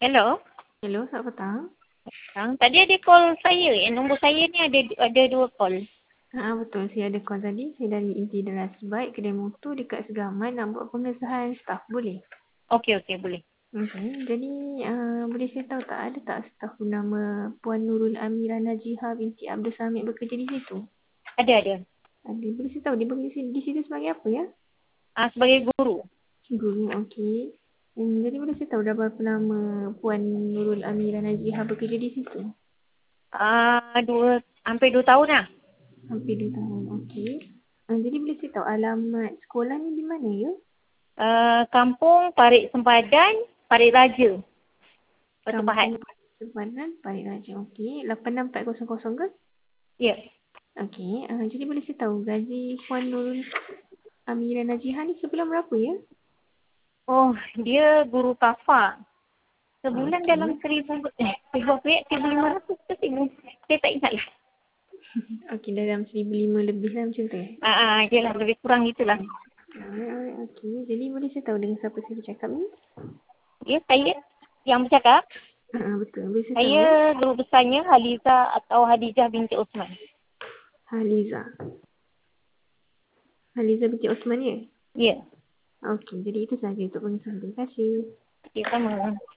Hello. Hello, selamat petang. Tadi ada call saya. Nombor saya ni ada 2 call. Betul, saya ada call tadi. Saya dari Inti Deras Bike, kedai motor dekat Segaman nak buat pengesahan staf. Boleh? Okey, boleh. Jadi, boleh saya tahu tak, ada tak staf bernama Puan Nurul Amira Najiha binti Abdul Samid bekerja di situ? Ada. Ada. Boleh saya tahu dia bekerja di situ sebagai apa ya? Sebagai guru. Guru, okey. Jadi boleh saya tahu dah berapa lama Puan Nurul Amira Najiha bekerja di situ? Hampir 2 tahun lah. Hampir 2 tahun, okey. Jadi boleh saya tahu alamat sekolah ni di mana ya? Kampung Parit Sempadan, Parit Raja. Batu Pahat. Kampung Sempadan, Parit Raja. Okey. 86400 ke? Ya. Okey. Jadi boleh saya tahu gaji Puan Nurul Amira Najiha ni sebulan berapa ya? Oh, dia guru kafa. Sebulan Okey. dalam 1,500 ke 1,000. Saya tak ingat lah. Okey, dalam 1,500 lebih lah macam tu. Yelah, lebih kurang gitulah. Okey. Jadi boleh saya tahu dengan siapa saya bercakap ni? Ya, saya yang bercakap. Betul. Boleh saya tahu? Saya guru besarnya Haliza atau Hadijah binti Osman. Haliza. Haliza binti Osman ya? Ya. Okey. Jadi itu sahaja untuk pengesahan. Terima kasih. Okay, sama.